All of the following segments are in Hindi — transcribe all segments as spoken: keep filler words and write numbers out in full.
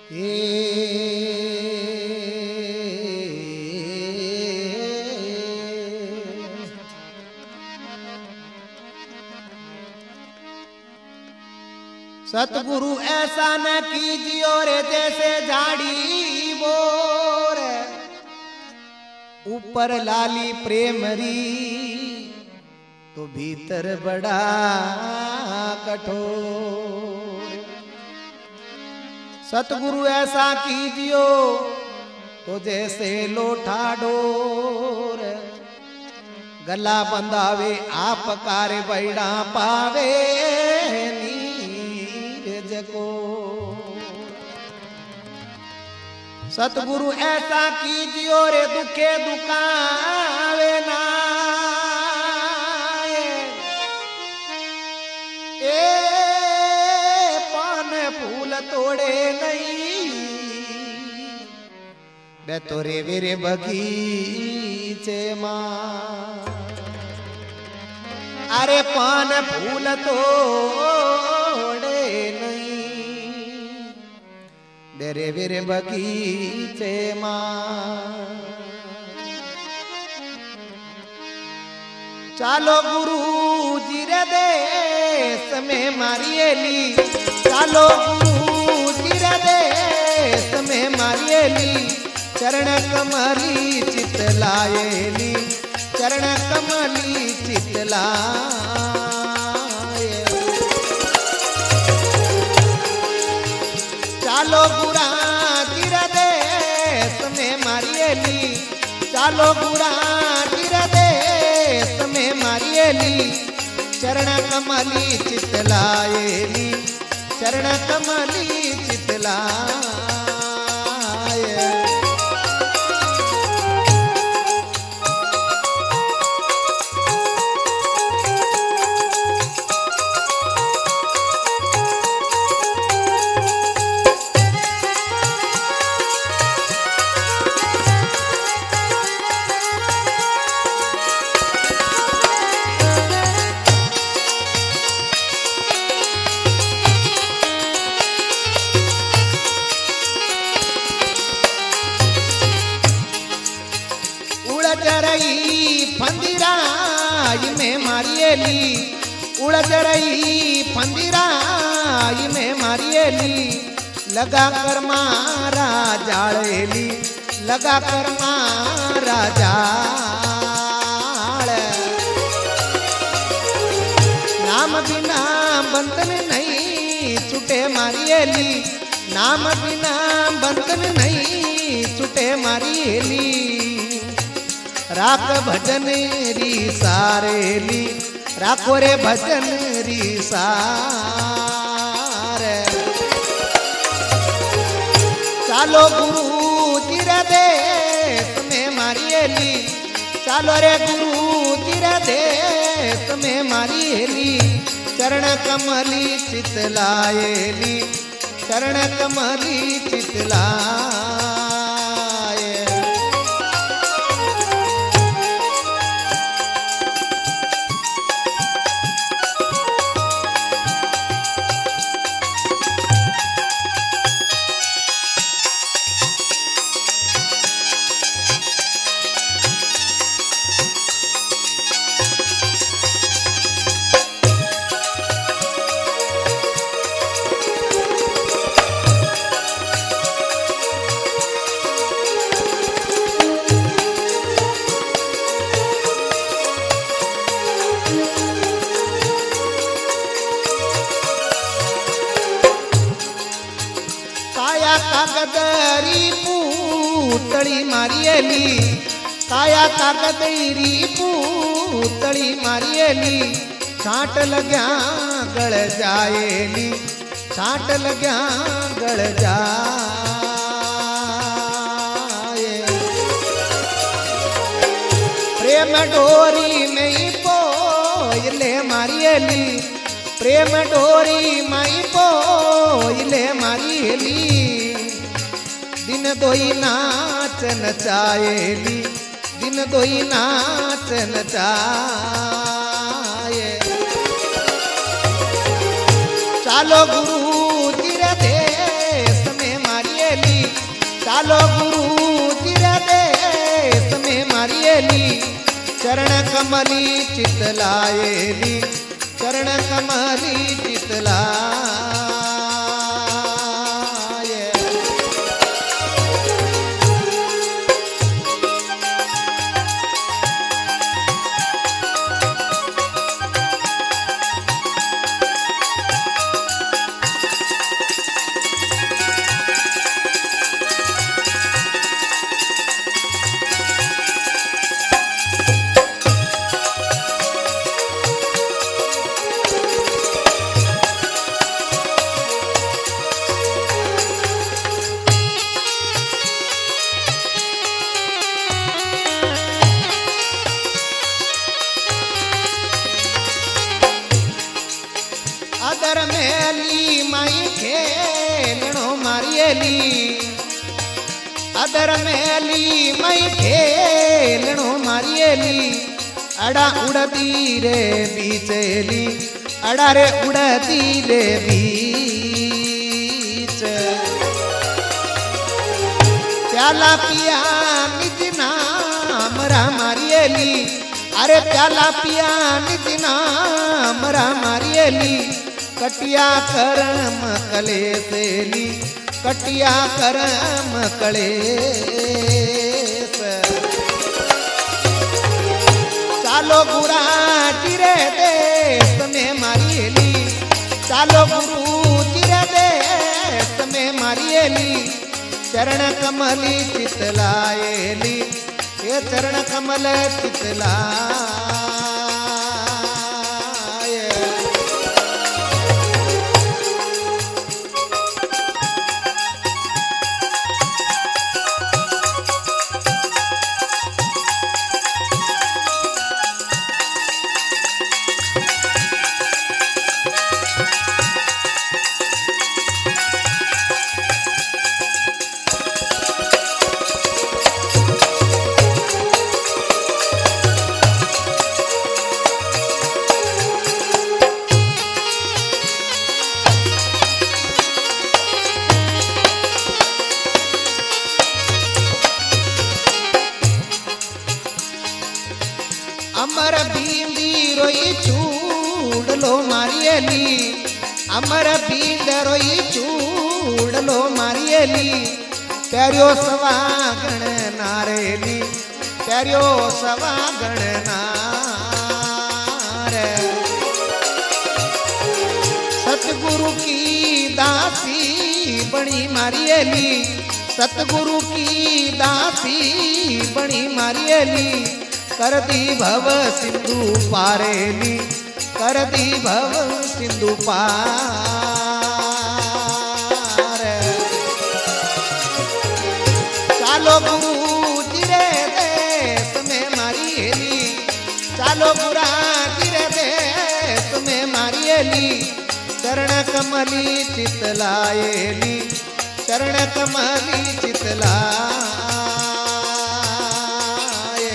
सतगुरु ऐसा न कीजियो रे जैसे झाड़ी बोर ऊपर लाली प्रेमरी तो भीतर बड़ा कठोर। सतगुरु ऐसा कीजियो तो जैसे लोठा डोर गला बंधावे आप कार बैड़ा पावे नीरज को। सतगुरु ऐसा कीजियो रे दुखे दुखावे ना ए पान फूल तोड़े नहीं बे तोरे वीरे बगीचे मां। अरे पान फूल तोड़े नहीं बेरे वीरे बगीचे मां। चालो गुरु जी रे देश में मारियेली, चालो गुरु जी रे देश में मारियेली। चरण कमली चितलायेली, चरण कमली चितलाये। चालो गुरा जी रे देश में मारियेली, चालो गुरा जी रे देश में मारियेली। चरण कमली चितलायेली, चरण कमली चितलाये। फंदिराई में मारियेली, उड़द रही फंदिराई में मारियेली। लगा कर मारा जाड़ेली, लगा कर मारा जाड़। नाम बिना बंधन नहीं छूटे मारियेली, नाम बिना बंधन नहीं छूटे मारियेली। राख भजन री सारेली, राखो रे भजन री सार। चालो गुरु जी रे देश में मारियेली, चालो रे गुरु जी रे देश में मारियेली। चरण कमली चितलायेली, चरण कमली चितलाये। कागदरी पूतड़ी मारियेली, काया कागदरी पूतड़ी मारियेली। छाट लग्या गल जायेली, छाट लग्या गल जाए। प्रेम डोरी में ही पोयले मारियेली, प्रेम डोरी माई पोयले मारियेली। दिन दोई नाच नचायेली, दिन दोई नाच नचाये। चालो गुरु जी रे देश में मारिये चालो गुरु जीरे देश में मारियेली चरण कमली चितलायेली चरण कमली चितलाये अदर मेली माई खेलणो मारियली अदर मेली माई खेलणो मारियली अड़ा उड़ती रे बीचेली अड़ा रे उड़ती रे बीच प्याला पिया निज नाम रा मारियली अरे प्याला पिया निज नाम रा मारियली कटिया करम कले सेली कटिया करम कले चालो गुरा चिरे देश में मारियली चालो गुरु चिरे देश में मारियली चरण कमली चितलायेली ये चरण कमल चितलाये अमर बींदी रोई चूड़लो मारियली अमर बींद रोई चूड़लो मारियली प्यारियो सवागण नारेली प्यारियो सवागण नार सतगुरु की दासी बणी मारियली सतगुरु की दासी बणी मारियली कर दी भव सिंधु पारेली कर दी भव सिंधु पार चालो गुरु जिरे देश में मारियली चालो गुरा जिरे देश में मारियली चरण कमली चितलायेली चरण कमली चितलाये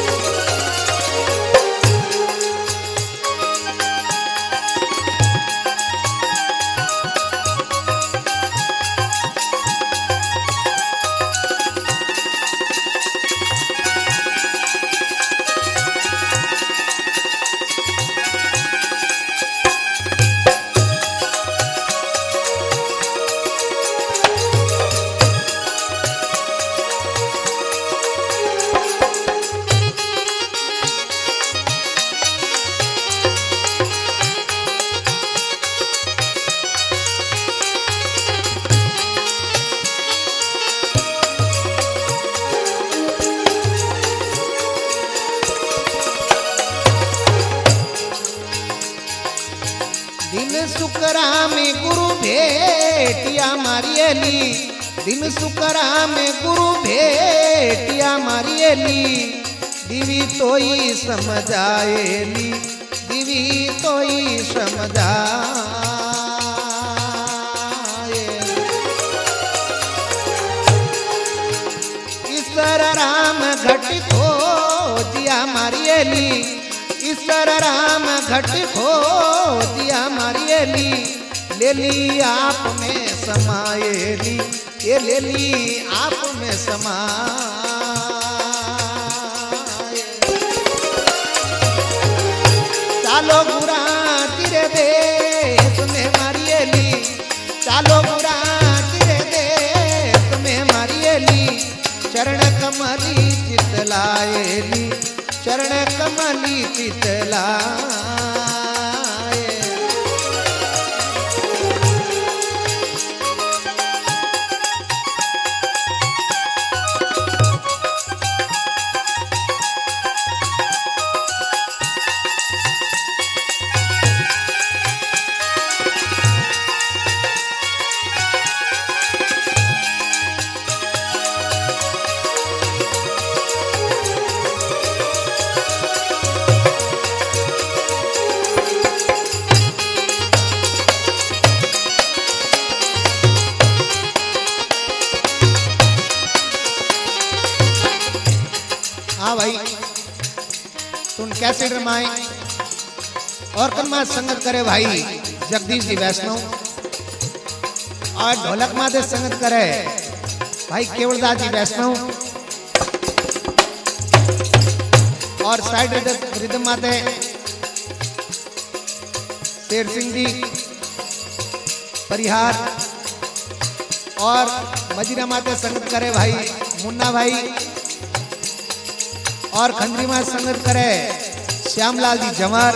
दिन सुकरा में गुरु भेटिया मारियली दिन सुकरा में गुरु भेटिया मारियली दिवी तोई समझाएली दिवी तोई समझाए ईश्वर राम घट को जिया मारियली ईश्वर राम घट खो दिया मारियली लेली आप में समायेली ये ले ली आप में समा। चालो बुरा तिरे देश में मारियली, चालो बुरा तिरे देश में मारियली। चरण कमली चितलायली, चरण कमली चितलाय। हाँ भाई तुम कैसे रमाए और कन्मा संगत करे भाई जगदीश जी वैष्णव और ढोलक माते संगत करे भाई केवलदास जी वैष्णव और साइड रिदम माते शेर सिंह जी परिहार और मजीरा माते संगत करे भाई मुन्ना भाई और खंडरी मां संगत करे श्यामलाल जी जमर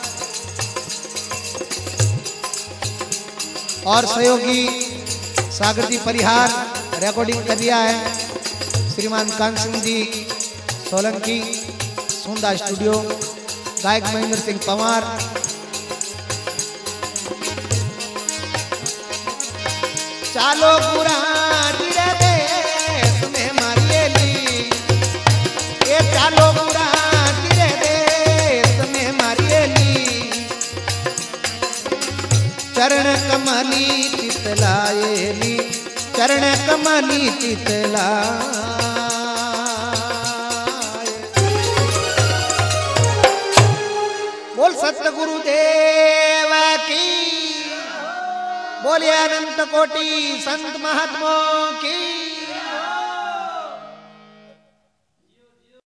और सहयोगी सागर जी परिहार रिकॉर्डिंग कर दिया है श्रीमान कान सिंह जी सोलंकी सुंदा स्टूडियो गायक महेंद्र सिंह पवार। चालो बुरा तिरे देश में मारियली, ये चालो बुरा तिरे देश में मारियली। चरण कमली चितलायली, चरण कमली चितलाय। बोल सतगुरु देव की, बोलिए अनंत कोटि संत महात्माओं की।